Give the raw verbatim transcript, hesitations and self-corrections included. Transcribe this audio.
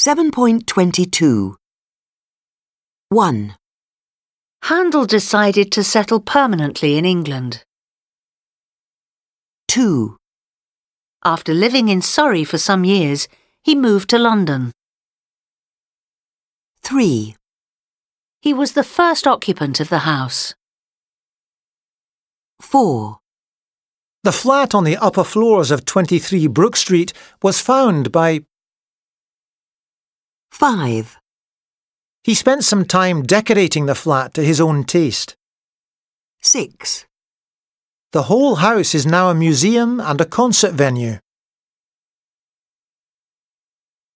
seven point twenty-two. one. Handel decided to settle permanently in England. two. After living in Surrey for some years, he moved to London. three. He was the first occupant of the house. four. The flat on the upper floors of twenty-three Brook Street was found by... five. He spent some time decorating the flat to his own taste. six. The whole house is now a museum and a concert venue.